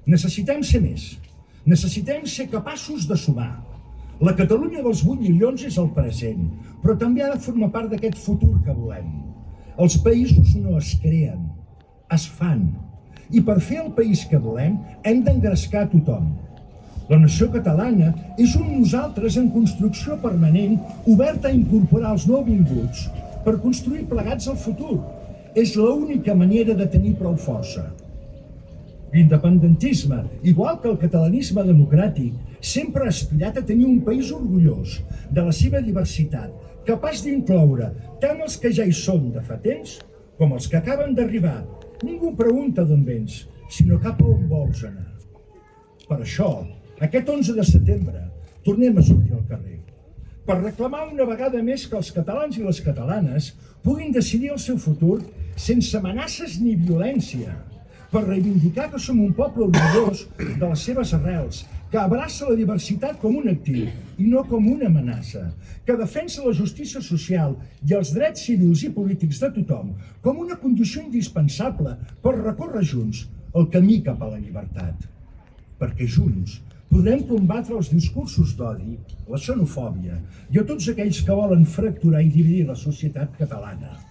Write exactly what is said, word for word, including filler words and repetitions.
Necessitem ser més. Necessitem ser capaços de sumar. La Catalunya dels vuit milions és el present, però també ha de formar part d'aquest futur que volem. Els països no es creen, es fan. I per fer el país que volem hem d'engrescar a tothom. La nació catalana és un nosaltres en construcció permanent, oberta a incorporar els nouvinguts per construir plegats el futur. És l'única manera de tenir prou força. L'independentisme, igual que el catalanisme democràtic, sempre ha aspirat a tenir un país orgullós de la seva diversitat, capaç d'incloure tant els que ja hi són de fa temps com els que acaben d'arribar. Ningú pregunta d'on vens, sinó cap a on vols anar. Per això, aquest onze de setembre, tornem a sortir al carrer, per reclamar una vegada més que els catalans i les catalanes puguin decidir el seu futur sense amenaces ni violència, per reivindicar que som un poble orgullós de les seves arrels, que abraça la diversitat com un actiu i no com una amenaça, que defensa la justícia social i els drets civils i polítics de tothom com una condició indispensable per recórrer junts el camí cap a la llibertat. Perquè junts podrem combatre els discursos d'odi, la xenofòbia i a tots aquells que volen fracturar i dividir la societat catalana.